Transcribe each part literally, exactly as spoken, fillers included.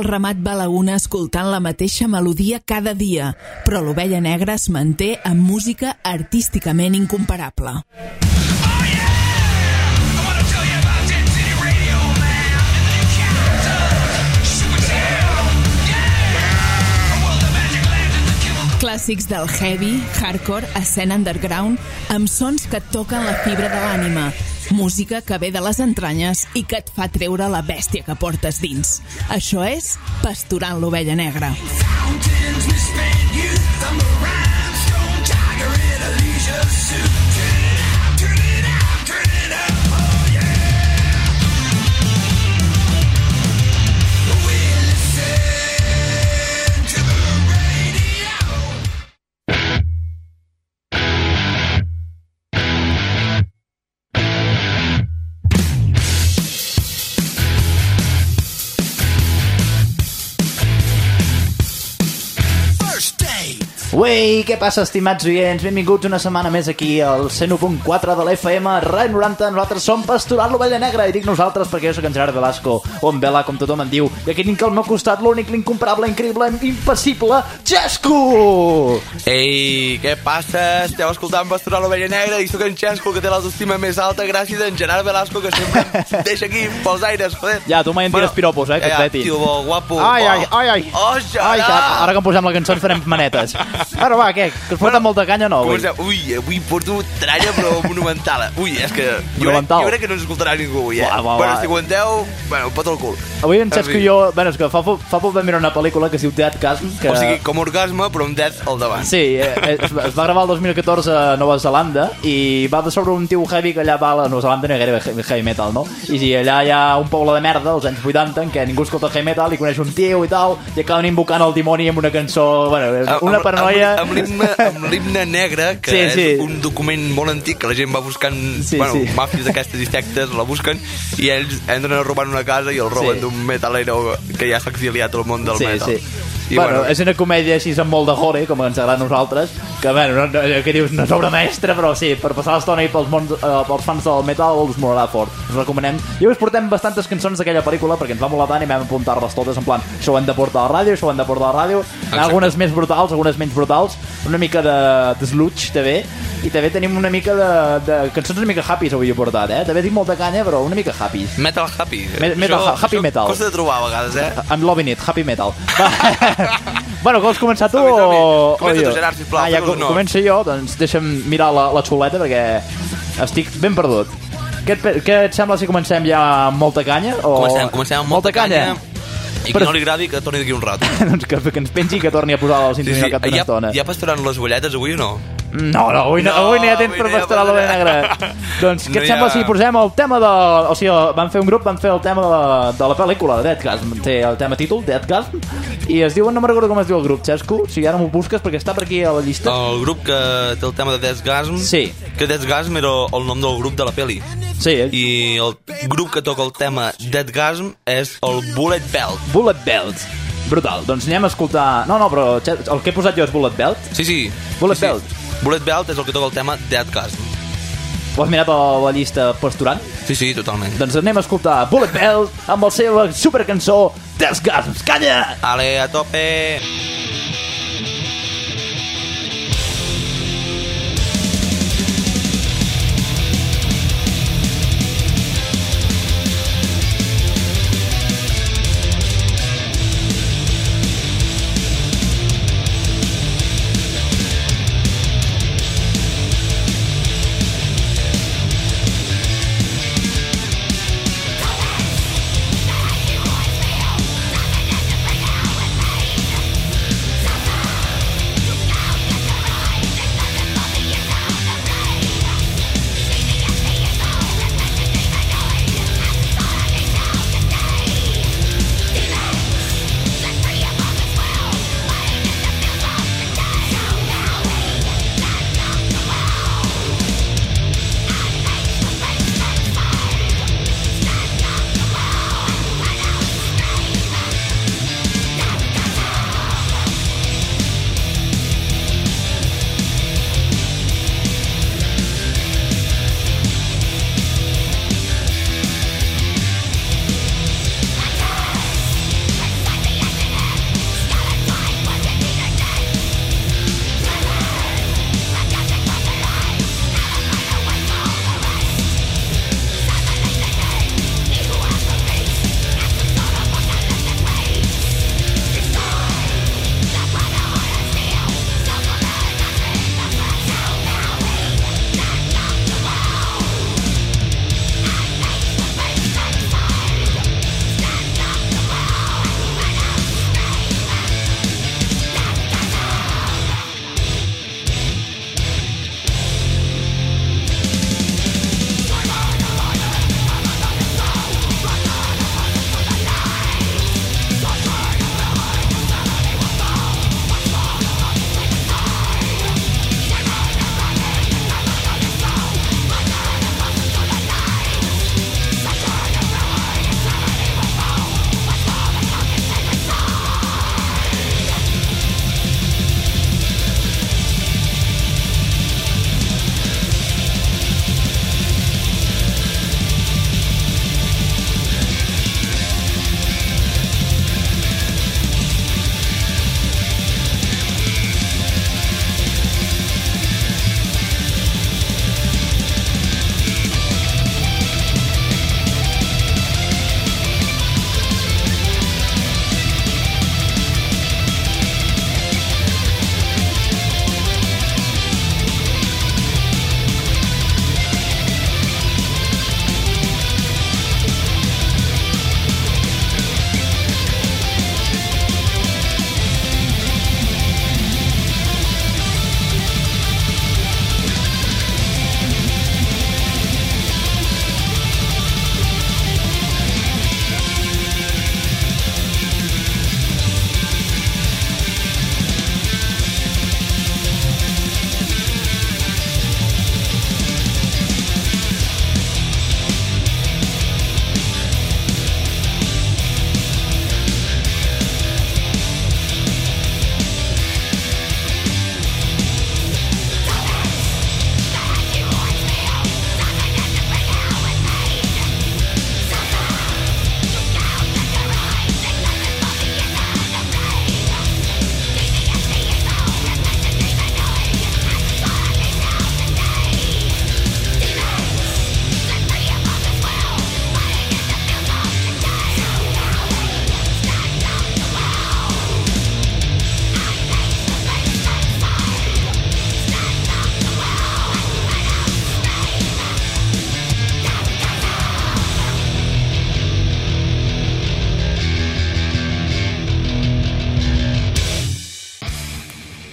el ramat va a la una escoltant la mateixa melodia cada dia, però l'Ovella Negra es manté amb música artísticament incomparable. Clàssics del heavy, hardcore, escena underground, amb sons que et toquen la fibra de l'ànima, música que ve de les entranyes i que et fa treure la bèstia que portes dins. Això és Pasturant l'Ovella Negra. Uei, què passa, estimats oients? Benvinguts una setmana més aquí al cent u punt quatre de l'F M, Ràdio noranta. Nosaltres som Pasturant l'Ovella Negra, i dic nosaltres perquè jo soc en Gerard Velasco, o en Vela, com tothom en diu, i aquí tinc al meu costat l'únic, l'incomparable, increïble, impassible, Xesco! Ei, què passa? Esteu escoltant Pasturant l'Ovella Negra i sóc en Xesco, que té l'autoestima més alta gràcies a en Gerard Velasco, que sempre em deixa aquí pels aires, joder. Ja, tu mai en tires bueno, piropos, eh, que ja, et veti. Tio, bo, guapo. Ai, ai, ai, ai. Oh, Gerard! Ai, que ara que em posem la cançó ens farem manetes. Ara va, què? Que us porta bueno, molta canya o no? Avui? Ui, avui porto tralla però monumental. Ui, és que jo crec, jo crec que no ens escoltarà ningú avui, eh? Va, va, bueno, va. Si aguanteu, bueno, pot el cul. Avui en Xesco i jo, bueno, és que fa, fa poc vam mirar una pel·lícula que es diu Deathgasm. Que... O sigui, com orgasme, però amb death al davant. Sí, es, es va gravar el dos mil catorze a Nova Zelanda i va sobre un tio heavy que allà va a la Nova Zelanda, no hi ha gaire heavy metal, no? I sí, allà hi ha un poble de merda, als anys vuitanta, en què ningú escolta heavy metal i coneix un tio i tal, i acaben invocant el dimoni amb una cançó, bueno, una paranoia... Amb, amb, amb l'himne negre, que sí, sí. És un document molt antic que la gent va buscant, sí, bueno, sí. Màfies d'aquestes i sectes la busquen i ells entren a robar una casa i el roben sí. d'un metalero que ja s'ha exiliat al món del sí, metal. Sí. I bueno, bueno, és una comèdia així amb molt de gore, com ens agrada a nosaltres, que, bueno, no, que dius, no és obra mestra, però sí, per passar l'estona i pels, mons, eh, pels fans del metal us molarà fort. Us recomanem. I us portem bastantes cançons d'aquella pel·lícula perquè ens va molar tant i vam apuntar-les totes en plan, això ho hem de portar a la ràdio, això ho hem de portar a la ràdio. Algunes més brutals, algunes menys brutals, una mica de, de sludge, també, i també tenim una mica de, de cançons una mica happy avui he portat, eh? També tinc molta canya, però una mica happy. Metal happy. Me, metal, això, happy això metal. Costa de trobar a vegades, eh? I'm loving it, happy metal. Bueno, vols començar tu som-hi, som-hi. o... Comença tu, Gerard, sisplau. Ah, ja com, començo jo, doncs deixa'm mirar la, la xuleta perquè estic ben perdut. Què et, què et sembla si comencem ja amb molta canya? O... Comencem, comencem amb molta, molta canya. canya. I que no li agradi que torni d'aquí un rato. Doncs que, que ens pengi i que torni a posar la sintonia sí, sí. al cap d'una estona. Hi ha pastorant les bolletes avui o no? No, no, avui no, no, avui no hi ha temps per pastorar l'Ovella Negra. Doncs què no et sembla ha... si posem el tema de... O sigui, van fer un grup, van fer el tema de la, de la pel·lícula, de Deathgasm. Té el tema títol, Deathgasm, i es diuen, no me'n recordo com es diu el grup, Xesco, o sigui, ara m'ho busques perquè està per aquí a la llista. El grup que té el tema de Deathgasm, sí. Que Deathgasm era el nom del grup de la pel·li. Sí. I el grup que toca el tema Deathgasm és el Bullet Belt. Bullet Belt. Brutal. Doncs anem a escoltar... No, no, però el que he posat jo és Bullet Belt. Sí, sí. Bullet sí, Belt. Sí. Bullet Belt és el que toca el tema Deathgasm. Ho has mirat a la llista pasturant? Sí, sí, totalment. Doncs anem a escoltar Bullet Belt amb la seva supercançó Deathgasm. Calla! Ale, a tope!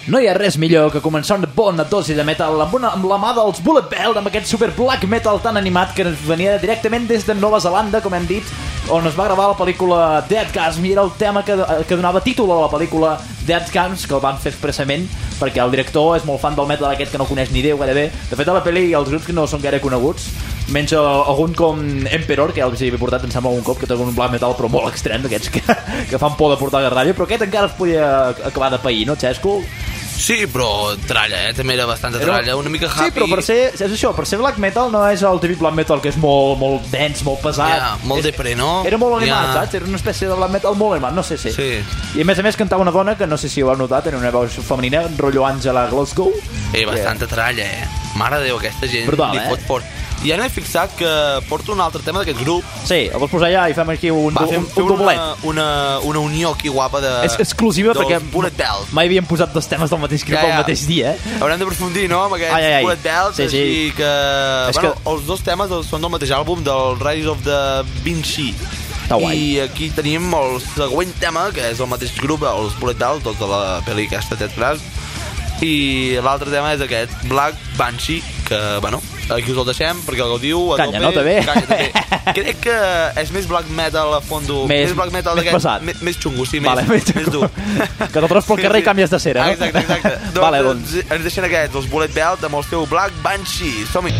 No hi ha res millor que començar una bona dosi de metal amb, una, amb la mà dels Bullet Belt, amb aquest super black metal tan animat que ens venia directament des de Nova Zelanda, com hem dit, on es va gravar la pel·lícula Dead Gasm, i era el tema que, que donava títol a la pel·lícula Dead Gasm, que el van fer expressament perquè el director és molt fan del metal aquest que no coneix ni Déu gairebé. De fet, a la pel·li els grups que no són gaire coneguts, menys algun com Emperor, que ja els havia portat, em sembla, un cop, que té un black metal però molt extrem, d'aquests que, que fan por de portar a ràdio, però aquest encara es podia acabar de pair, no, Xesco? Sí, però tralla, eh? També era bastanta tralla, era... una mica happy. Sí, però per ser, és això, per ser black metal no és el típic black metal que és molt, molt dens, molt pesat. Yeah, molt és... depre, no? Era molt animat, yeah. saps? Era una espècie de black metal molt animat, no sé si. Sí. I a més a més cantava una dona que no sé si ho heu notat, era una veu femenina, rotllo Àngela Glasgow. Eh, bastanta yeah. tralla, eh? Mare de Déu, aquesta gent brutal, li eh? fot fort. I ara m'he fixat que porto un altre tema d'aquest grup. Sí, el vols posar ja i fem aquí un, Va, un, un, un doblet. Una, una, una unió aquí guapa de... És exclusiva perquè Bullet Belt. Mai havíem posat dos temes del mateix grup ja, ja. al mateix dia, eh? Haurem d'aprofundir, no?, amb aquests ai, ai, ai. Bullet Belt, sí, sí. Així que... És bueno, que... els dos temes són del mateix àlbum, del Rise of the Banshee. I aquí tenim el següent tema, que és el mateix grup, els Bullet Belt, tots de la pel·li aquesta Dead Gasm. I l'altre tema és aquest, Black Banshee, que, bueno, aquí us el deixem perquè el gaudiu a Canya, tope. no? També. Canya, també. Crec que és més black metal a fondo, més, més black metal més pesat. Més, més xungo, sí, vale, més, més, més dur. Que no trobes pel carrer sí, sí. i canvies de cera, no? Exacte, exacte. doncs, vale, doncs. Ens deixen aquests, els Bullet Belt, amb el seu Black Banshee. Som-hi.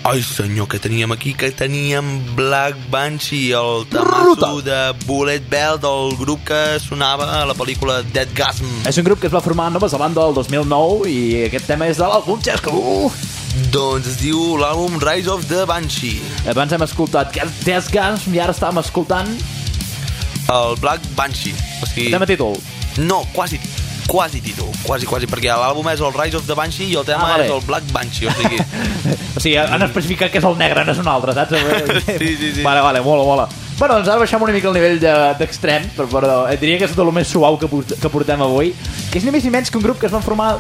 Ai senyor, que teníem aquí? Que teníem Black Banshee, el temazo de Bullet Bell del grup que sonava a la pel·lícula Deadgasm. És un grup que es va formar a Nova Zelanda el dos mil nou i aquest tema és de l'àlbum Chesco. Doncs es diu l'àlbum Rise of the Banshee. Abans hem escoltat Deadgasm i ara estàvem escoltant el Black Banshee. O sigui... El tema títol. No, quasi quasi títol, quasi, quasi, perquè l'àlbum és el Rise of the Banshee i el tema ah, vale. és el Black Banshee, o sigui... o sigui, han especificat que és el negre, no és un altre, saps? sí, sí, sí. Vale, vale, mola, mola. Bueno, doncs ara baixem una mica el nivell d'extrem, de, però diria que és tot el més suau que, que portem avui, que és ni més ni menys que un grup que es van formar...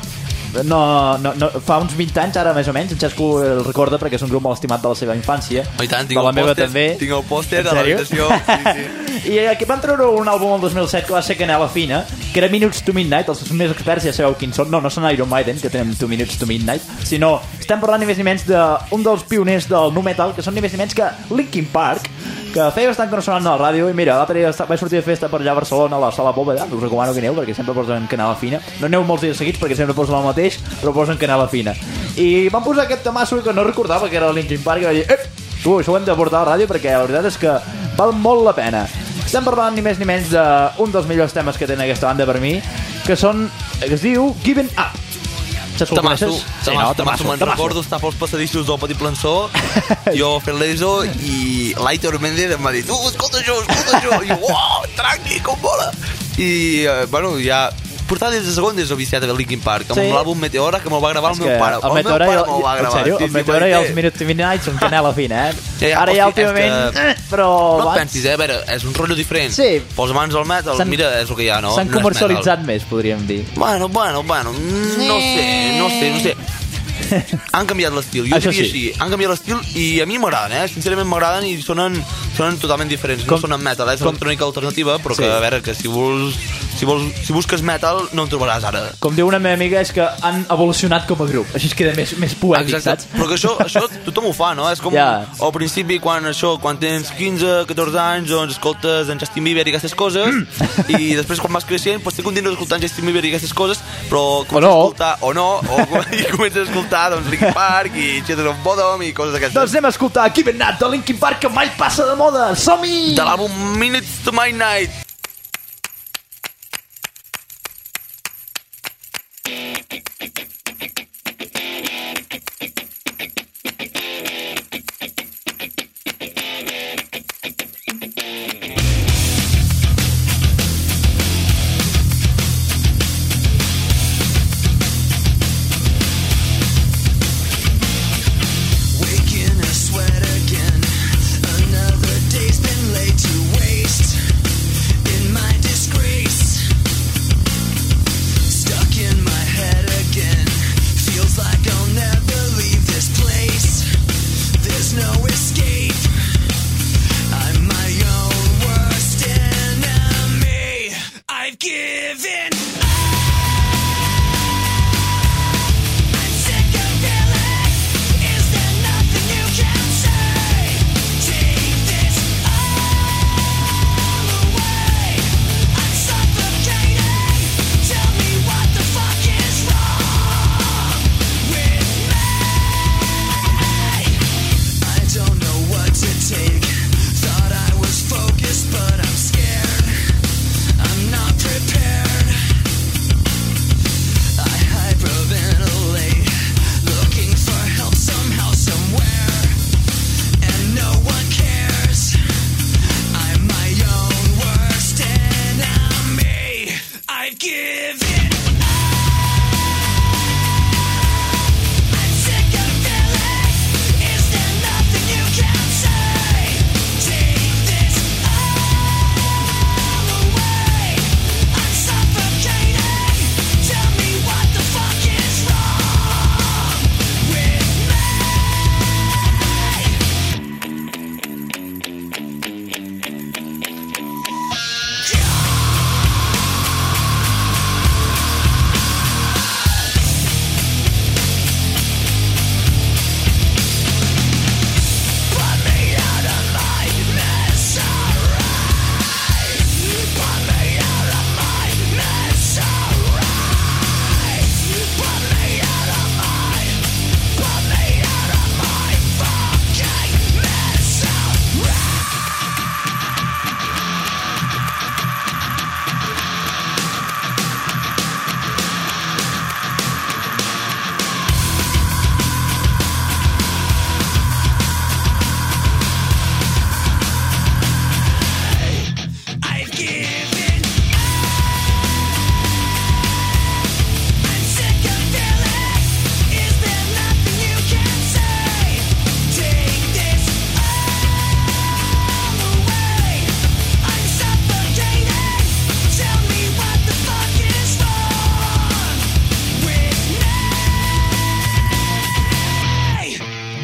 No, no, no, fa uns vint anys ara més o menys, en Xesco el recorda perquè és un grup molt estimat de la seva infància. Oh, i tant, tinc el pòster, tinc el pòster a l'habitació. Sí, sí. I aquí van treure un àlbum el dos mil set que va ser Canela Fina, que era Minutes to Midnight. Els més experts ja sabeu quins són. No, no són Iron Maiden, que tenen Two Minutes to Midnight, sinó estem parlant ni més ni menys d'un dels pioners del nu metal, que són ni més ni menys que Linkin Park, que feia bastant que no sonant a la ràdio. I mira, l'altre dia vaig sortir de festa per allà a Barcelona, a la Sala Bóveda. Us recomano que aneu perquè sempre posen Canela Fina. No aneu molts dies seguits perquè sempre posen el mateix, però posen Canela Fina. I van posar aquest temasso que no recordava que era el Linkin Park i va dir, eh, tu, això ho hem de portar a la ràdio perquè la veritat és que val molt la pena. Estem parlant ni més ni menys d'un dels millors temes que tenen aquesta banda per mi, que són, que es diu Giving Up. Tamasso, sí, no, tamasso, me'n recordo estar pels passadissos del Petit Plançó, jo fent l'E S O i l'Aitor Méndez em va dir, tu, escolta això, escolta això, i jo, uau, tranqui, com vola. I, eh, bueno, ja... Portava des de segon des de viciat a Linkin Park, amb sí. l'àlbum Meteora, que me'l va gravar el meu pare. El, el meu pare me'l va gravar. En sèrio? Sí, el Meteora sí, i els Minutes to Midnight són Canela Fina, eh? Ja, ja, ara ja últimament... Que... Però... No et pensis, eh? A veure, és un rotllo diferent. Sí. Pels amants del metal, mira, és el que hi ha, no? S'han no comercialitzat més, podríem dir. Bueno, bueno, bueno, no sé, no sé, no sé. Han canviat l'estil, jo diria sí. així, han canviat l'estil i a mi m'agraden, eh? Sincerament m'agraden i sonen, sonen totalment diferents, com, no sonen metal, és eh? electrònica alternativa, però sí. que a veure, que si vols, si vols, si busques metal no en trobaràs ara. Com diu una meva amiga, és que han evolucionat com a grup, així es queda més, més poètic, exacte. Saps? Però que això, això tothom ho fa, no? És com yeah. al principi quan això, quan tens quinze, catorze anys, doncs escoltes en Justin Bieber i aquestes coses, mm. i després quan vas creixent, doncs te continues escoltant Justin Bieber i aquestes coses, però comences no. a escoltar, o no, o i comences a escoltar doncs Linkin Park i Children of Bodom i coses d'aquestes. Doncs anem a escoltar Giving Up de Linkin Park, que mai passa de moda. Som-hi! De l'àlbum Minutes to Midnight. Sweat again, another day's been laid to waste.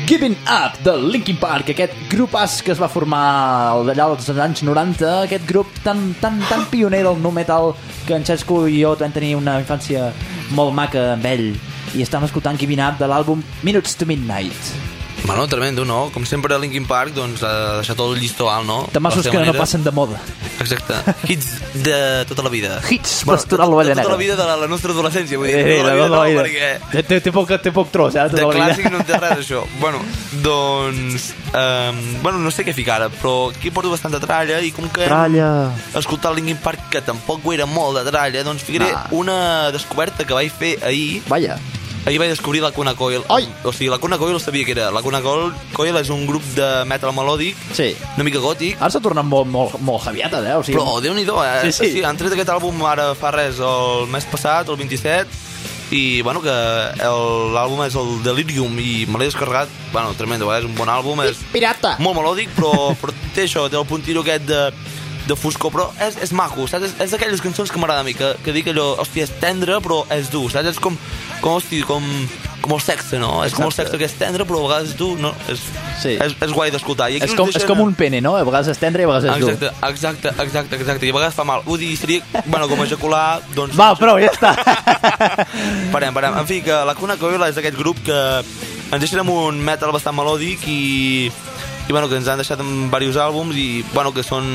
Giving Up, de Linkin Park, aquest grupàs que es va formar d'allà als anys noranta, aquest grup tan, tan, tan pioner del nu metal que en Xesco i jo vam tenir una infància molt maca amb ell, i estem escoltant Giving Up de l'àlbum Minutes to Midnight. Bueno, tremendo, no? Com sempre a Linkin Park, doncs, ha deixat tot el llistó alt, no? Temassos que manera. No passen de moda. Exacte. Hits de tota la vida. Hits per esturar l'ovella negra. De tota la vida de la, la nostra adolescència, vull dir. Eh, tota la, la, la, la vida, vida. No, perquè... Té, té, poc, té poc tros, eh? De clàssic no en té res, això. Bueno, doncs... Um, bueno, no sé què ficar ara, però aquí porto bastanta tralla i com que... Tralla. Escoltar el Linkin Park, que tampoc ho era molt de tralla, doncs ficaré nah. una descoberta que vaig fer ahir. Vaya. Ahir vaig descobrir la Lacuna Coil. Oi! O sigui, la Lacuna Coil sabia que era. La Lacuna Coil és un grup de metal melòdic, sí. Una mica gòtic. Ara s'ha tornat molt, molt, molt javiates, eh? O sigui... Però, Déu-n'hi-do, eh? Sí, sí. sí, han tret aquest àlbum ara fa res, el mes passat, el vint-i-set, i, bueno, que l'àlbum és el Delirium, i me l'he descarregat, bueno, tremendo, eh? És un bon àlbum, és... Pirata! Molt melòdic, però, però té això, té el puntiro aquest de... de foscor, però és, és maco, saps? És, és d'aquelles cançons que m'agrada a mi, que, que dic allò, hòstia, és tendre, però és dur, saps? És com, com, hòstia, com, com el sexe, no? És com el sexe que és tendre, però a vegades és dur, no? És, sí. és, és guai d'escoltar. És com, deixen... és com un pene, no? A vegades és tendre i a vegades és exacte, dur. Exacte, exacte, exacte, i a vegades fa mal. Vull dir, seria, bueno, com ejacular, doncs... Va, prou, ja està. Parem, parem. En fi, que la Lacuna Coil és aquest grup que ens deixen amb un metal bastant melòdic i... i bueno, que ens han deixat en diversos àlbums i bueno, que són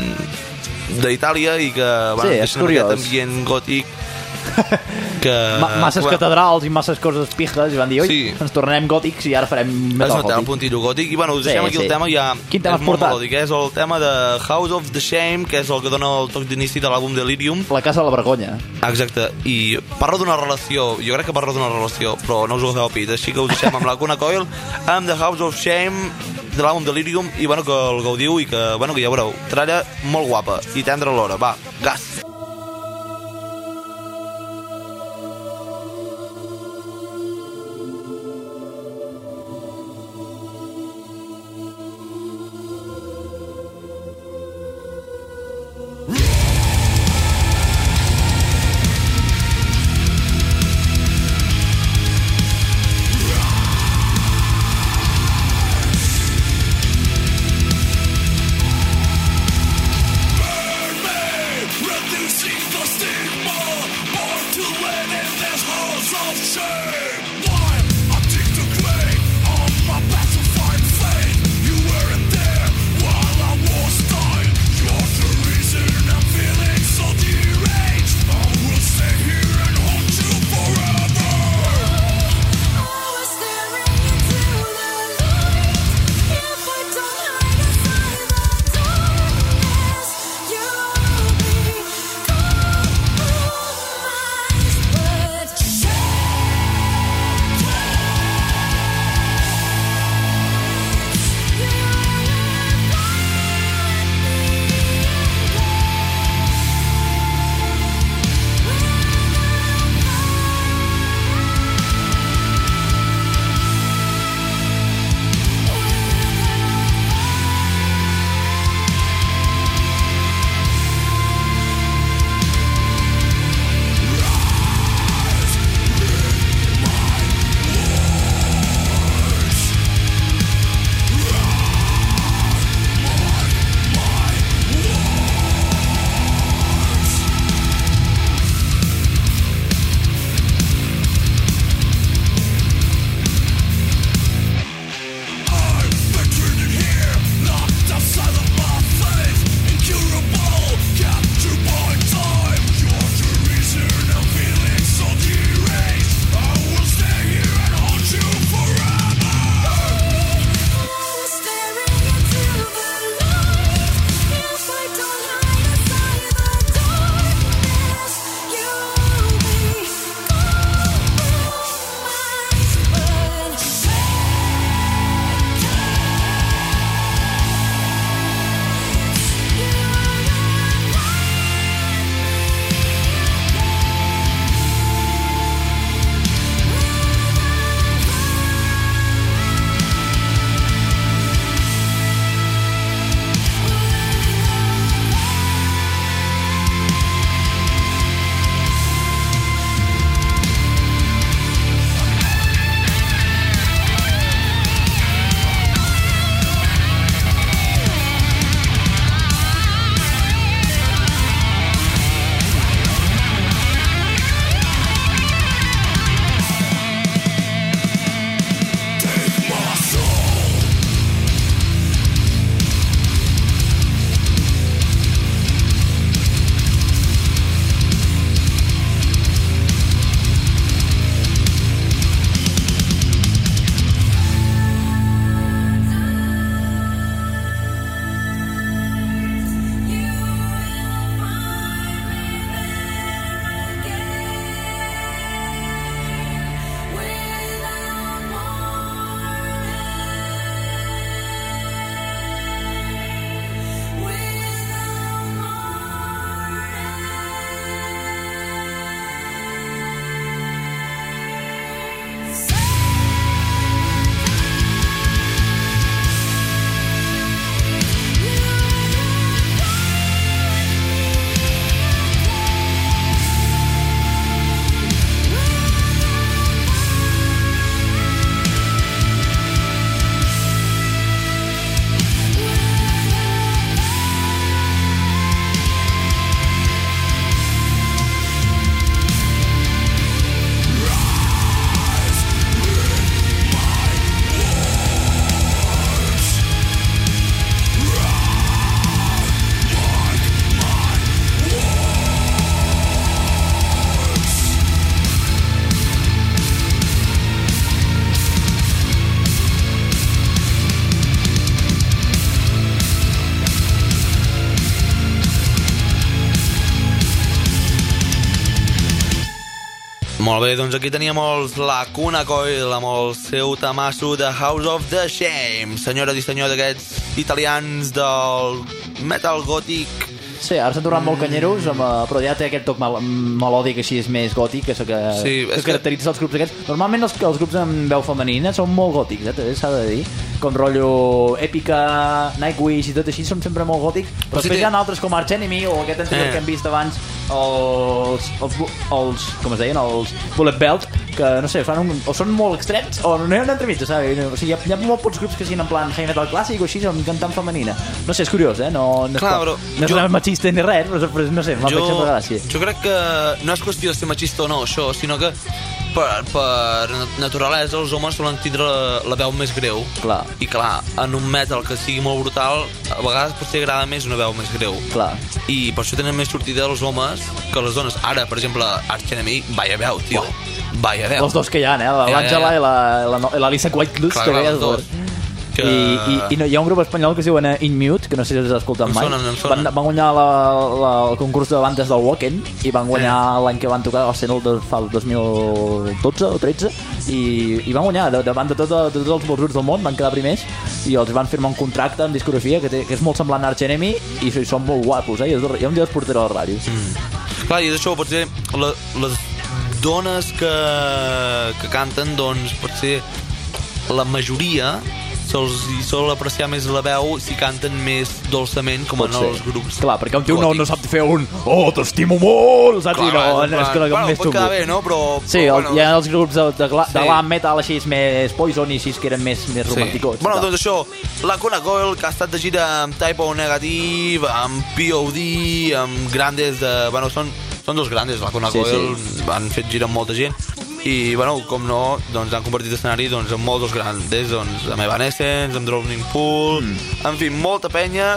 d'Itàlia i que bueno, sí, és curiós. Aquest ambient gòtic que... Ma masses bueno. catedrals i masses coses pijes i van dir, oi, sí. ens tornarem gòtics i ara farem metal gòtic. Es nota el puntillo gòtic i bueno, us deixem sí, aquí sí. el tema ja. Quin tema és has molt portat? melòdic, és el tema de House of the Shame, que és el que dona el toc d'inici de l'àlbum Delirium. La casa de la vergonya. Exacte, i parla d'una relació, jo crec que parla d'una relació, però no us ho feu pit, així que us deixem amb la Lacuna Coil, amb The House of Shame, de l'àlbum Delirium, i bueno, que el gaudiu i que, bueno, que ja veureu, tralla molt guapa i tendra alhora, va, gas! Molt bé, doncs aquí teníem els Lacuna Coil amb el seu tamasso de House of the Shame. Senyores i senyors d'aquests italians del metal gòtic. Sí, ara s'han tornat molt canyeros, amb, però ja té aquest toc mel melòdic així, és més gòtic, que, que, sí, que caracteritza els grups aquests. Normalment els, els grups amb veu femenina són molt gòtics, eh, s'ha de dir. Com rotllo Èpica, Nightwish i tot així, són sempre molt gòtics. Però, però si després té... hi ha altres com Arch Enemy o aquest anterior eh. que hem vist abans, els, els, els, com es deien, els Bullet Belt, que no sé, fan un, o són molt extrems o no hi ha una entrevista, saps? O sigui, hi ha, hi ha molt pocs grups que siguin en plan heavy metal clàssic o així, amb cantant femenina. No sé, és curiós, eh? No, no, Clar, però, no és jo, machista ni res, però no sé, m'ha fet sempre gràcia. Jo crec que no és qüestió de ser machista o no, això, sinó que per, per naturalesa els homes solen tindre la, la veu més greu. Clar. I clar, en un metal que sigui molt brutal, a vegades potser agrada més una veu més greu. Clar. I per això tenen més sortida els homes que les dones. Ara, per exemple, Arch Enemy, vaya veu, tio. Oh. Vaya veu. Els dos que hi ha, eh? L'Àngela ja, ja, ja. i l'Alissa Whiteluz. Clar, clar, els dos. Que... I, i, i no, hi ha un grup espanyol que es diuen In Mute, que no sé si els has escoltat mai. Sonen, sonen. Van, van guanyar la, la, el concurs de bandes del Wacken i van guanyar eh. l'any que van tocar al Senol de, fa el dos mil dotze o tretze i, i van guanyar davant de, tot, de tots els grups del món, van quedar primers i els van firmar un contracte amb discografia que, té, que és molt semblant a Arch Enemy i, i són molt guapos, eh? I un dia els portaré a la ràdio. Mm. Clar, i d'això potser la, les dones que, que canten, doncs potser la majoria se'ls sol apreciar més la veu si canten més dolçament com en els grups. Clar, perquè un tio no, no sap fer un oh, t'estimo molt, saps? Clar, no, clar, és que bueno, més pot quedar bé, no? Però, sí, però, el, bueno, hi ha els grups de, de, de, sí. de glam metal així més Poison i així que eren més, més romanticots. Sí. Bueno, doncs això, Lacuna Coil, que ha estat de gira amb Type O Negative, amb P O D, amb grandes de... Bueno, són, són dos grandes, Lacuna sí, Coil, sí. Han fet gira amb molta gent. I, bueno, com no, doncs han convertit l'escenari doncs, amb molts grandes, doncs, amb Evanescence, amb Drowning Pool, mm. en fi, molta penya,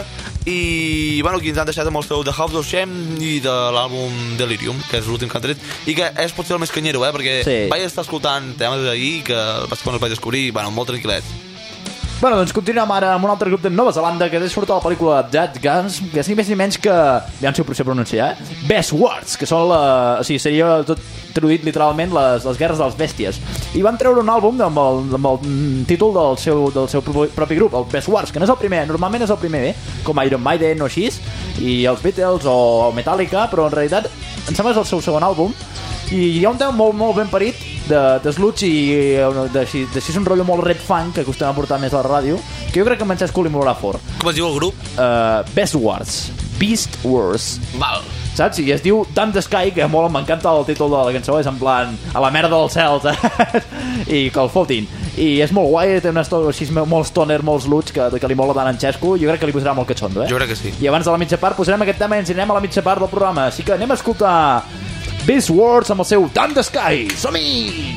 i, bueno, aquí ens han deixat amb el seu The House of Shame i de l'àlbum Delirium, que és l'últim que han tret, i que és potser el més canyero, eh, perquè sí. vaig estar escoltant temes d'ahir, que va ser quan els vaig descobrir, bueno, molt tranquil·lets. Bueno, doncs continuem ara amb un altre grup de Nova Zelanda que és sortit a la pel·lícula Dead Guns, que és ni més ni menys que, aviam si ho sé pronunciar, eh? Best Words, que són la... O sigui, seria tot traduït literalment les, les guerres de les bèsties. I van treure un àlbum amb el, amb el títol del seu, del seu propi grup, el Best Words, que no és el primer, normalment és el primer, eh? Com Iron Maiden o així, i els Beatles o Metallica, però en realitat em sembla que és el seu segon àlbum, i hi ha un tema molt, molt ben parit de, de sludge i d'així és un rotllo molt red funk que acostem a portar més a la ràdio, que jo crec que en Francesc li mourà fort. Com es diu el grup? Uh, Best Words, Beast Wars. Val. Saps? I es diu Damn the Sky, que molt m'encanta el títol de la cançó, és en plan a la merda del cel, saps? I que el fotin. I és molt guai, té una estona així molt stoner, molts sludge, que, que li mola tant en Xesco, jo crec que li posarà molt catxondo, eh? Jo crec que sí. I abans de la mitja part posarem aquest tema i ens anirem a la mitja part del programa, així que anem a escoltar Beast Wars amb el seu Damn the Sky. Som-hi!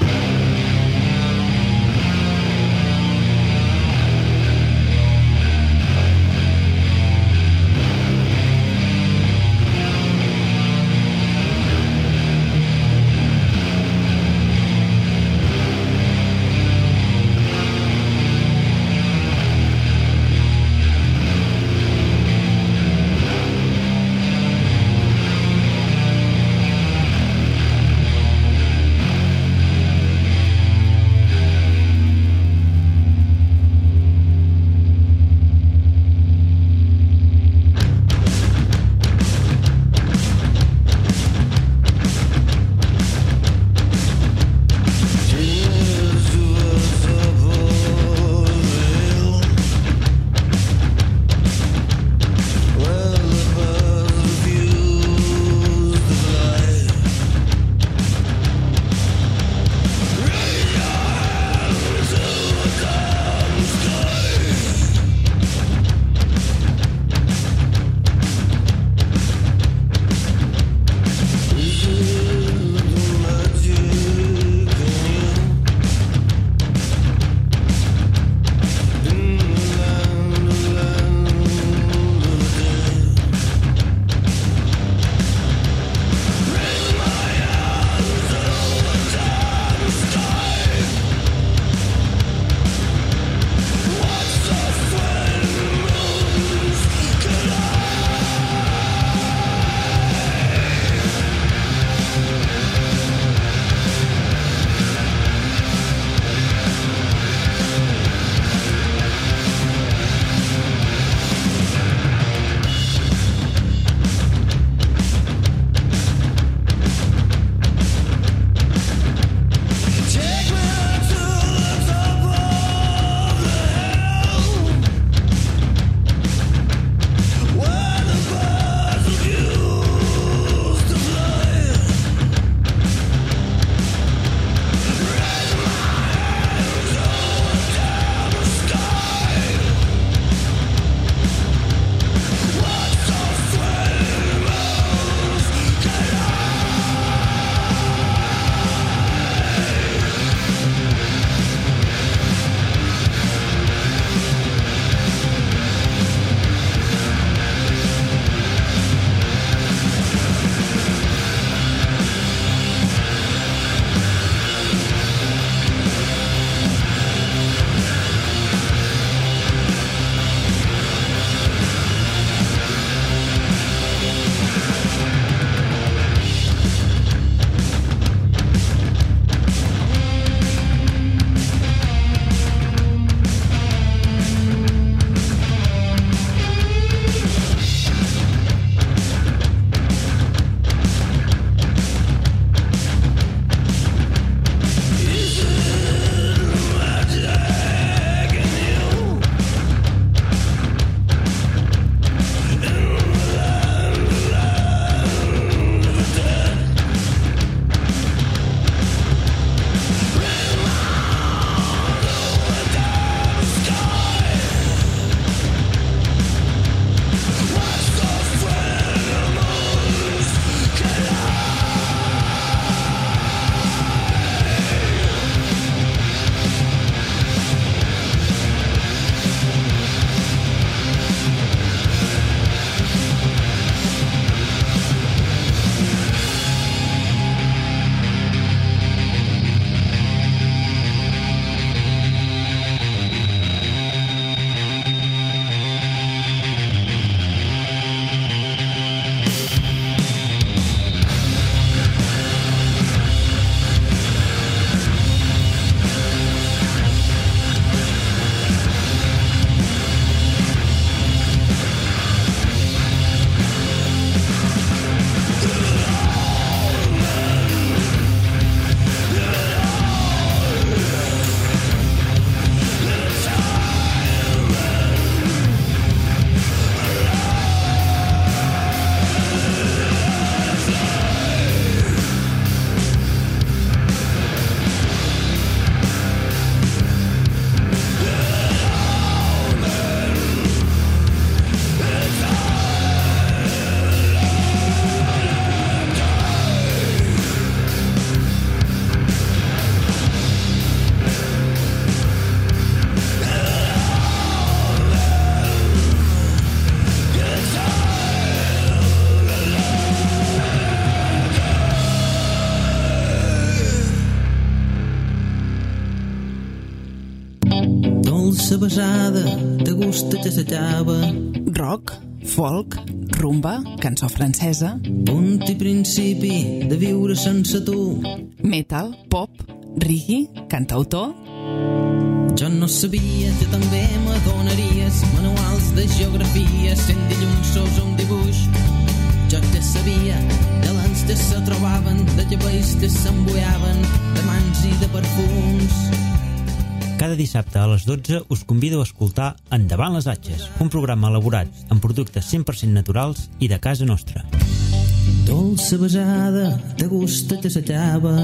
Dolça besada de gust que s'acaba. Rock, folk, rumba, cançó francesa. Punt i principi de viure sense tu. Metal, pop, reggae, cantautor. Jo no sabia que també m'adonaries manuals de geografia sent dilluns sos un dibuix. Jo ja sabia de l'ans que se trobaven, de llavells que s'embuiaven, de mans i de perfums. Cada dissabte a les dotze us convido a escoltar Endavant les Atxes, un programa elaborat amb productes cent per cent naturals i de casa nostra. Dolça besada de gust que s'acaba.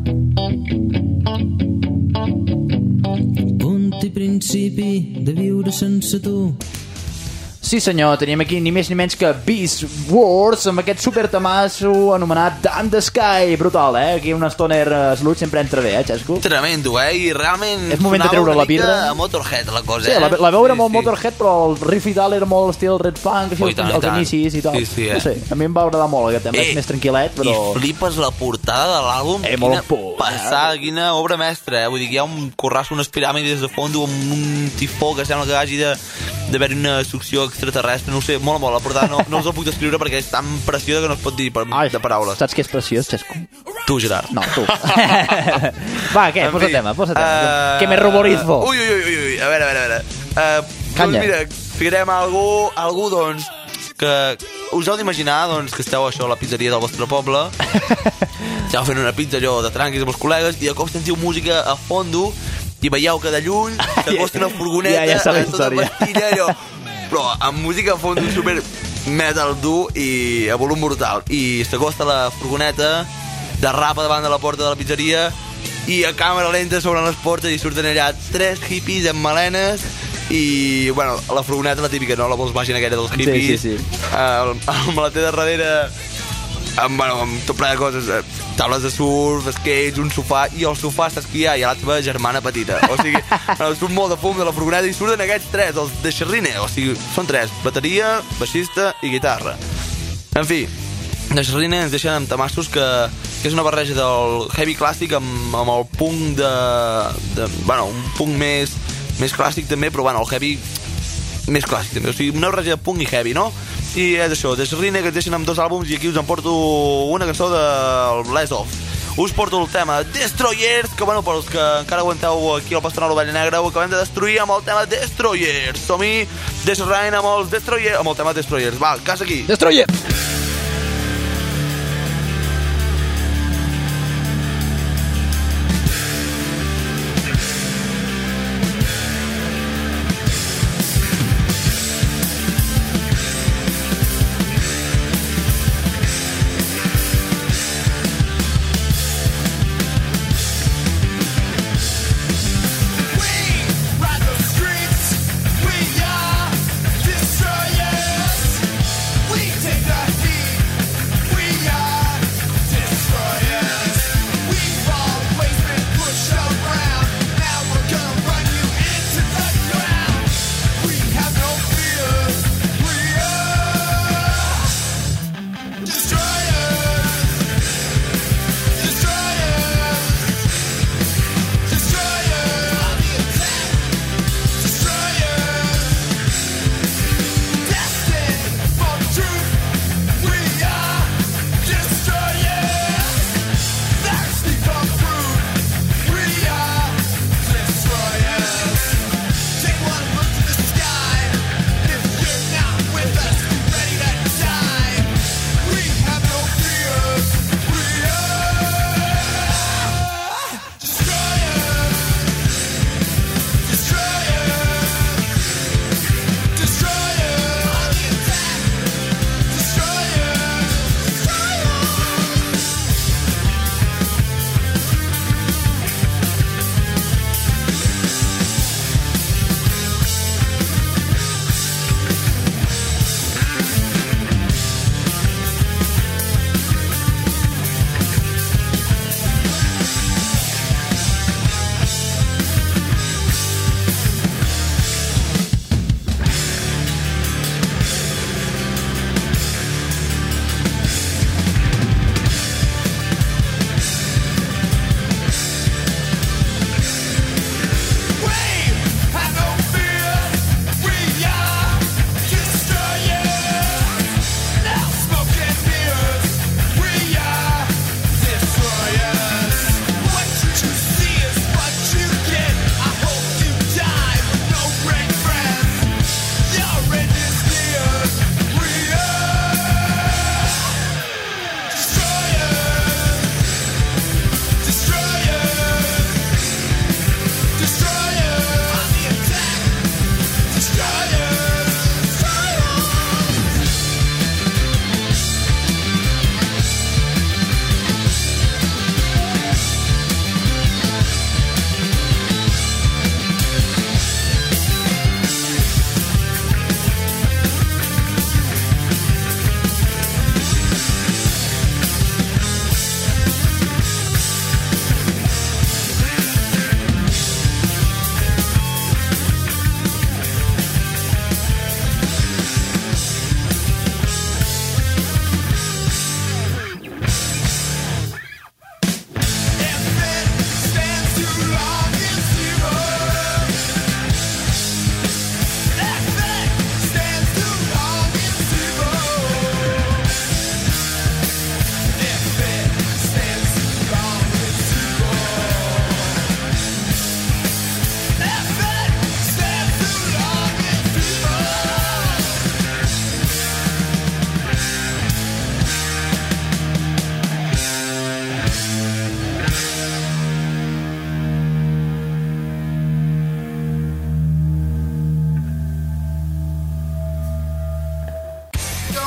Punt i principi de viure sense tu. Sí senyor, teníem aquí ni més ni menys que Beast Wars amb aquest super tamasso anomenat Damn the Sky. Brutal, eh? Aquí un stoner slut sempre entra bé, eh, Xesco? Tremendo, eh? I realment és moment de treure la birra. A Motorhead la cosa, sí, eh? La, la veu era sí, molt sí. Motorhead, però el riff i tal era molt estil Red Funk, així, oh, tant, els inicis i tal. Sí, sí, eh? No sé, a mi em va agradar molt aquest tema, eh, és més tranquil·let, però... I flipes la portada de l'àlbum, eh, quina por, passada, eh? quina obra mestra, eh? Vull dir que hi ha un corrasso, unes piràmides de fondo amb un tifó que sembla que hagi de d'haver una succió extraterrestre, no ho sé, molt, molt, la portada no, no us el puc descriure perquè és tan preciosa que no es pot dir per, Ai, de paraules. Saps què és preciós, Xesco? Tu, Gerard. No, tu. Va, què? En posa fi, tema, posa tema. Uh, que me ruborizo. Ui, ui, ui, ui, a veure, a veure, a veure. Uh, doncs mira, ficarem algú, algú, doncs, que us heu d'imaginar, doncs, que esteu això a la pizzeria del vostre poble, esteu fent una pizza allò de tranquis amb els col·legues i de cop sentiu música a fondo i veieu que de lluny s'acosta una furgoneta ja, ja a tota pastilla, allò, però amb música a fons super metal dur i a volum brutal, i s'acosta la furgoneta, derrapa davant de la porta de la pizzeria i a càmera lenta s'obren les portes i surten allà tres hippies amb melenes i, bueno, la furgoneta la típica, no? La Volkswagen aquella dels hippies, sí, sí, sí. Uh, el maleter de darrere amb, bueno, amb tot ple de coses, eh, taules de surf, skates, un sofà, i el sofà està esquiar i a la teva germana petita. O sigui, bueno, surt molt de fum de la furgoneta i surten aquests tres, els de Xerrine. O sigui, són tres, bateria, baixista i guitarra. En fi, de Xerrine ens deixen amb tamassos que, que és una barreja del heavy clàssic amb, amb el punk de, de... Bueno, un punk més, més clàssic també, però bueno, el heavy més clàssic també. O sigui, una barreja de punk i heavy, no? I és això, de Xerrine, que ens deixen amb dos àlbums i aquí us en porto una cançó del Les Off. Us porto el tema Destroyers, que bueno, pels que encara aguanteu aquí al Pastoral Ovella Negra, ho acabem de destruir amb el tema Destroyers. Som-hi, de Xerrine amb els Destroyers, amb el tema Destroyers. Va, cas aquí. Destroyers! Take that.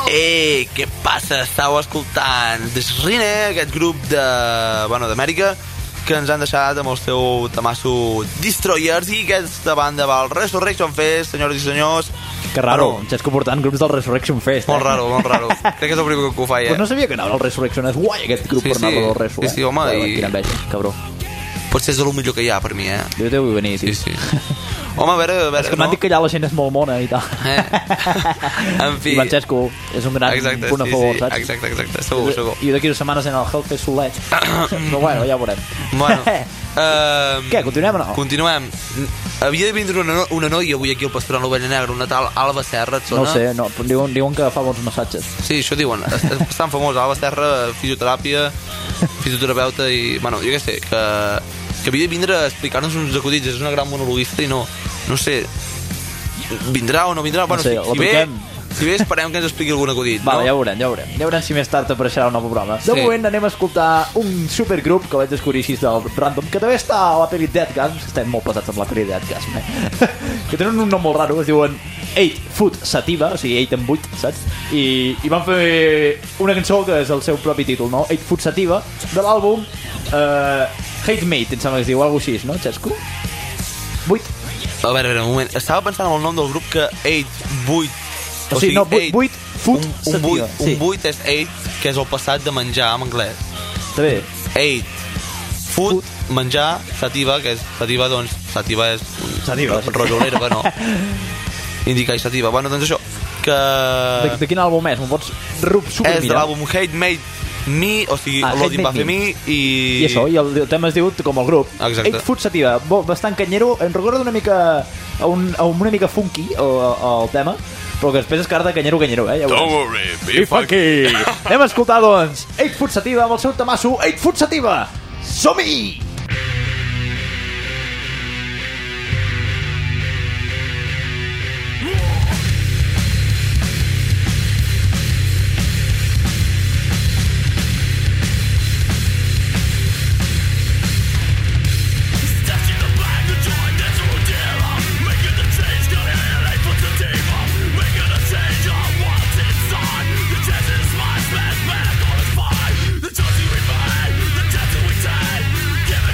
Ei, què passa? Estàu escoltant The Rine, aquest grup de, bueno, d'Amèrica, que ens han deixat amb el seu tamasso Destroyers, i aquesta banda va al Resurrection Fest, senyores i senyors. Que raro, bueno, Xesco portant grups del Resurrection Fest, eh? Molt raro, molt raro. Crec que és el primer que ho faig, eh? Pues no sabia que anava al Resurrection, és guai aquest grup, sí, per anar sí. al Resu, eh? Sí, sí, home, Però, i... quina enveja, cabró. Potser és el millor que hi ha per mi, eh? Jo t'ho vull venir, tio. Sí, sí. Home, a veure, a veure... És que m'han no? dit que allà la gent és molt mona i tal. Eh? En fi... I Francesco és un gran exacte, punt a favor, sí, sí. saps? Exacte, exacte, segur, segur. I d'aquí dues setmanes en el Hellfest Solet. Però bueno, ja ho veurem. Bueno... Uh, Què, continuem o no? Continuem. Havia de vindre una, no, una noia avui aquí al Pastorant l'Ovella Negra, una tal Alba Serra, et sona? No sé, no, diuen, diuen que fa bons massatges. Sí, això diuen. Estan famós, Alba Serra, fisioteràpia, fisioterapeuta i... Bueno, jo què sé, que... que havia de vindre a explicar-nos uns acudits. És una gran monologuista i no, no sé, vindrà o no vindrà. No bueno, sé, si, si, ve, si ve esperem que ens expliqui algun acudit. Vale, no? ja ho veurem, ja ho veurem. Ja veurem si més tard apareixerà un nou programa. De sí. moment anem a escoltar un supergrup que vaig descobrir així del random, que també està a la pel·li Dead Gasm. Estem molt pesats amb la pel·li Dead Gasm, eh? Que tenen un nom molt raro, es diuen eight Foot Sativa, o sigui eight en vuit, saps? I, i van fer una cançó que és el seu propi títol, no? eight Foot Sativa, de l'àlbum eh, Hate Mate, em sembla que es diu, alguna cosa així, no, Xesco? vuit. A veure, a veure, un moment. Estava pensant en el nom del grup que eight, vuit... O, o sigui, no, vuit Foot un, un Sativa. Un vuit és eight, que és el passat de menjar en anglès. Està bé. eight Food, menjar, sativa, que és sativa, doncs, sativa és sativa, rojolera, bueno, indica i sativa. Bueno, doncs això, que... De, de quin àlbum és? M'ho pots supermirar? És de l'àlbum Hate Made Me, o sigui, ah, l'Odin va fer mi i... I això, i el, el tema es diu com el grup. Exacte. eight Foot Sativa, bastant canyero, em recorda una mica a, un, a una mica funky el, el tema, però que després es carta canyero, canyero, eh? Ja Don't worry, be funky. Anem a escoltar, doncs, eight Foot Sativa amb el seu tamasso eight Foot Sativa. Som-hi! The choices we made, the deaths that we take, give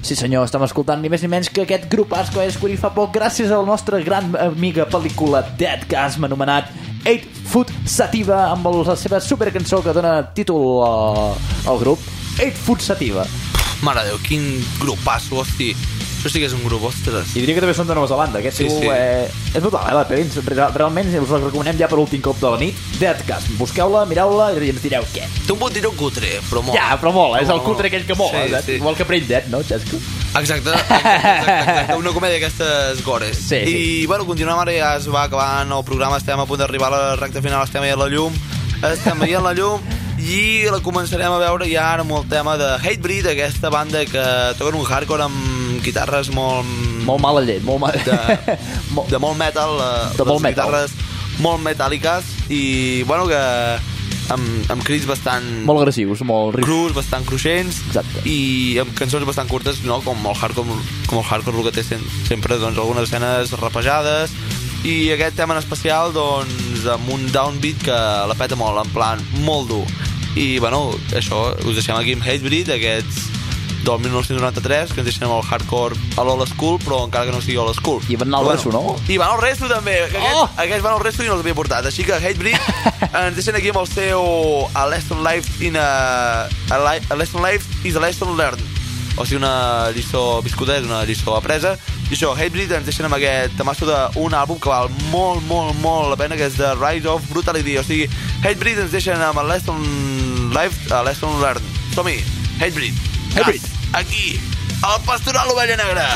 Sí senyor, estem escoltant ni més ni menys que aquest grupàs que vaig descobrir fa poc gràcies a la nostra gran amiga pel·lícula Dead Gasm, anomenat eight foot Sativa, amb la seva supercançó que dona títol al grup, eight foot Sativa. Mare Déu, quin grupasso, hosti. Això sí que és un grup, ostres. I diria que també són de Nova Zelanda. Aquest sí, sí. Eh, és brutal, eh, la pel·li. Realment us la recomanem ja per l'últim cop de la nit. Dead Gasm, busqueu-la, mireu-la i ens direu què. Té un bon tiró cutre, però molt. Ja, però molt, és el cutre aquell que mola, sí, sí. Igual que Brain Dead, no, Xesco? Exacte, exacte, exacte, una comèdia d'aquestes gores. Sí, sí. I, bueno, continuem ara, ja es va acabant el programa, estem a punt d'arribar a la recta final, estem veient la llum, estem veient la llum, i la començarem a veure ja ara amb el tema de Hatebreed, aquesta banda que toquen un hardcore amb guitarres molt... Molt mala llet, molt mal... De, de molt metal, de molt metal. Guitarres molt metàl·liques i, bueno, que... Amb, amb crits bastant... Molt agressius, molt... crus, bastant cruixents. Exacte. I amb cançons bastant curtes, no? Com el hardcore, com el hardcore que té sempre, doncs, algunes escenes rapejades. I aquest tema en especial, doncs, amb un downbeat que la peta molt, en plan, molt dur. I, bueno, això, us deixem aquí amb Hatebreed, aquests del dinou noranta-tres, que ens deixem el hardcore a l'old school, però encara que no sigui old school. I van anar al resto, no? I van al resto, també. Aquests, oh! aquests van al resto i no els havia portat. Així que Hatebreed ens deixen aquí amb el seu A Lesson Life in a... A, li... a Lesson Life is a Lesson Learned. O sigui, una lliçó viscuda és una lliçó apresa. I això, Hatebreed ens deixen amb aquest temasso d'un àlbum que val molt, molt, molt la pena, que és The Rise of Brutality. O sigui, Hatebreed ens deixen amb a Lesson Life, a Lesson Learned. Som-hi, Hatebreed. Hatebreed. Aquí, al Pastoral Ovella Negra.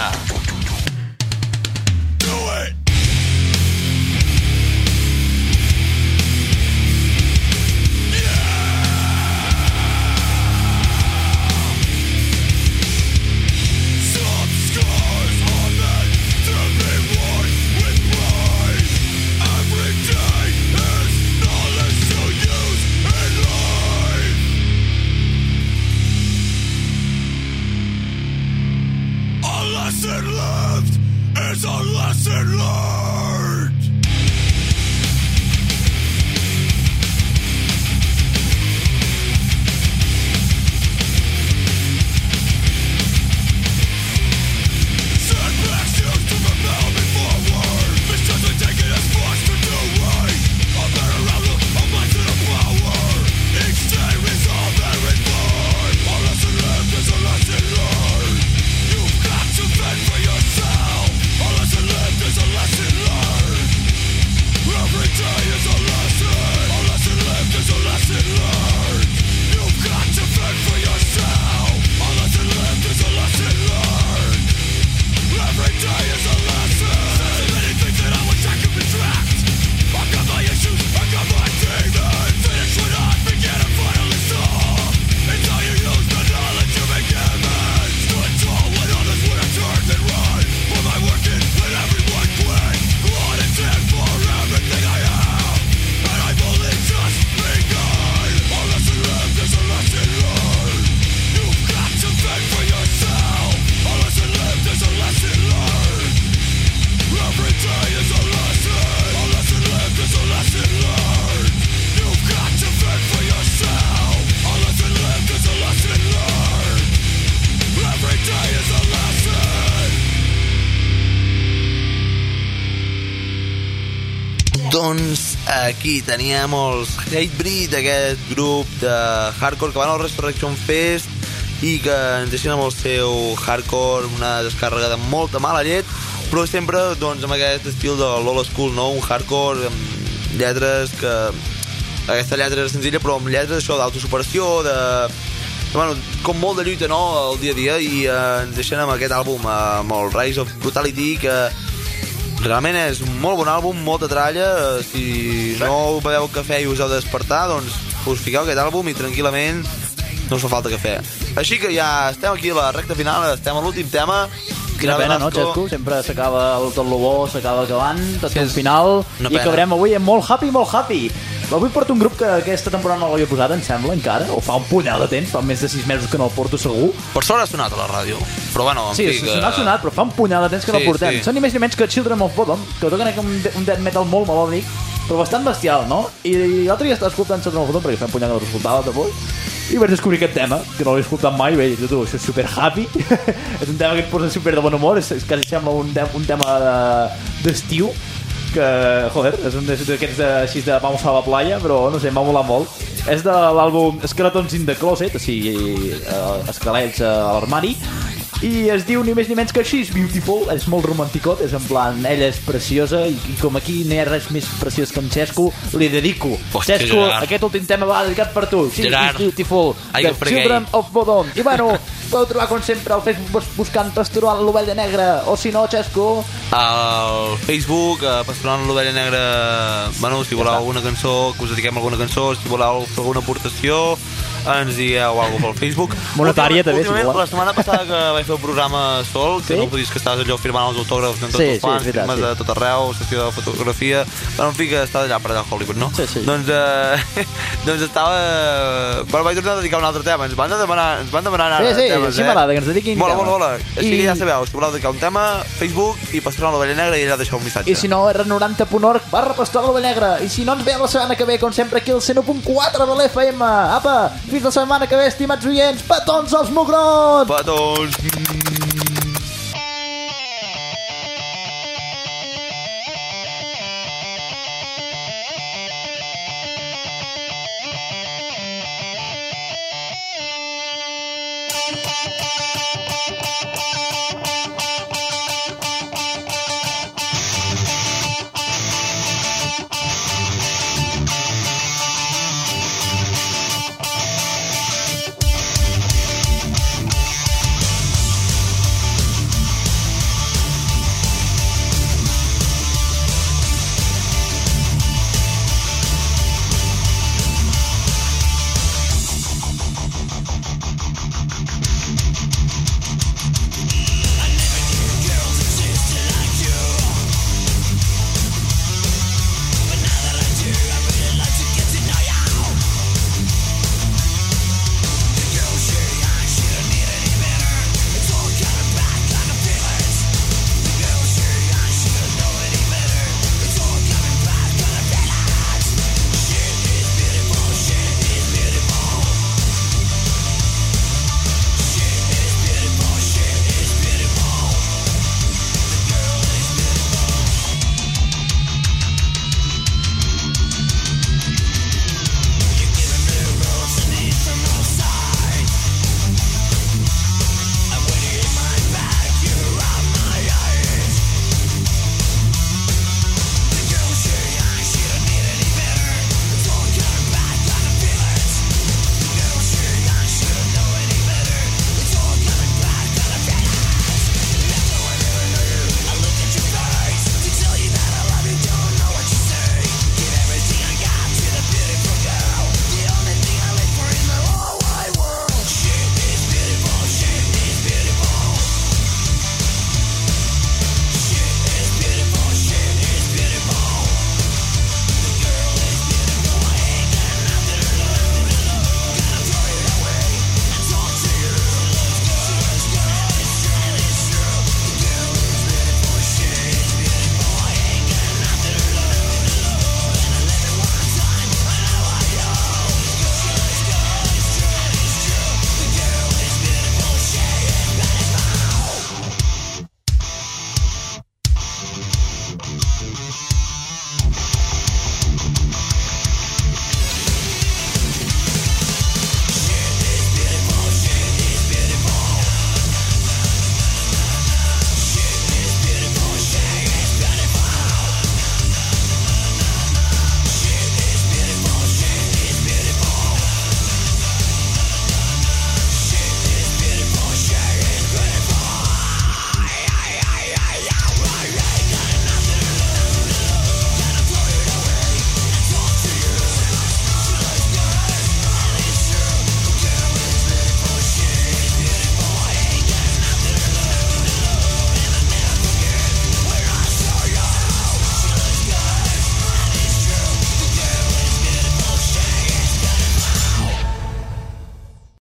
Do it! Lesson left is a lesson learned. Setbacks used to propel me forward. This doesn't take it as much to do right. A better outlook, a mind to the power. Each day resolve and refine. A lesson left is a lesson learned. You've got to fend for yourself. A lesson lived is a lesson learned. Every day is a lesson. A lesson lived is a lesson learned. You've got to fend for yourself. A lesson lived is a lesson learned. Every day is a lesson. So many things that I wish I could be trapped. I got my issues, I got my demons. Finish what I began and finally stop. It's how you use the knowledge you've been given. Stood tall when others would have turned and run. For my working when everyone quit. Blood and sand for everything I have. And I've only just begun. A lesson lived is a lesson learned. You've got to fend for yourself. A lesson lived is a lesson learned. Every day is a lesson. A lesson lived is a lesson learned. You've got to fend for yourself. A lesson lived is a lesson learned. Every day is a lesson. Doncs aquí teníem els Hatebreed, aquest grup de hardcore que van al Resurrection Fest i que ens deixen amb el seu hardcore una descàrrega de molta mala llet, però sempre doncs, amb aquest estil de l'old school, no? Un hardcore amb lletres que... Aquesta lletra era senzilla, però amb lletres això d'autosuperació, de... Bueno, com molt de lluita, no?, al dia a dia, i eh, ens deixen amb aquest àlbum, amb el Rise of Brutality, que realment és un molt bon àlbum, molta tralla. Si no beveu cafè i us heu de despertar, doncs us fiqueu aquest àlbum i tranquil·lament no us fa falta cafè. Així que ja estem aquí a la recta final, estem a l'últim tema. Quina pena, no, Xesco? Sempre s'acaba tot lo bo, s'acaba acabant, tot un final, i acabarem avui amb molt happy, molt happy. Avui porto un grup que aquesta temporada no l'havia posat, em sembla, encara, o fa un punyal de temps, fa més de sis mesos que no el porto segur. Per sort ha sonat a la ràdio, però bueno... Sí, sí, que... ha sonat, però fa un punyal de temps que sí, no el portem. Sí. Són ni més ni menys que Children of Bodom, que toquen un, un death metal molt melòdic, però bastant bestial, no? I, i l'altre dia estava escoltant Children of Bodom, perquè fa un punyal que no l'escoltava, també. i vaig descobrir aquest tema, que no l'he escoltat mai, bé, tu, això és super happy. És un tema que et posa super de bon humor, és, és quasi sembla un, de, un tema d'estiu, que, joder, és un d'aquests de, així de vamos a la playa, però no sé, m'ha molat molt. És de l'àlbum Skeletons in the Closet, o sigui, uh, esquelets uh, a l'armari, i es diu ni més ni menys que She's Beautiful. És molt romanticot, és en plan ella és preciosa i, i com aquí no hi ha res més preciós que en Xesco, li dedico. Hòstia, Xesco, Gerard. aquest últim tema va dedicat per tu. She's Gerard. Beautiful, Ai, The que Children of Bodom. I bueno, podeu trobar com sempre al Facebook buscant Pastorant l'Ovella Negra, o si no, Xesco, al Facebook, a Pastorant l'Ovella Negra. Bueno, si voleu Ja alguna cançó, que us dediquem alguna cançó, si voleu fer alguna aportació, ens dieu alguna cosa pel Facebook. monetària també, si Últimament, voleu. la setmana passada que vaig fer el programa sol, que Sí? no podies, que estaves allò firmant els autògrafs de tots Sí, els sí, fans, és veritat, firmes sí. de tot arreu, sessió de fotografia. Bueno, en fi, que estava allà per allà a Hollywood, no? Sí, sí. Doncs, eh, doncs estava... Bueno, vaig tornar a dedicar un altre tema. Ens van demanar, ens van demanar Sí, sí, temes, així eh? m'agrada, que ens dediquin Mola, temes. mola, mola. Així I- que ja sabeu, si voleu dedicar un tema, Facebook i Pastorant l'Ovella Negra i allà deixeu un missatge. i si no, R noranta punt org barra Pastorant l'Ovella Negra. I si no, ens veiem la setmana que ve, com sempre, aquí al cent u punt quatre de l'F M. Apa, fins la setmana que ve, estimats oients, petons als mugrons! Petons!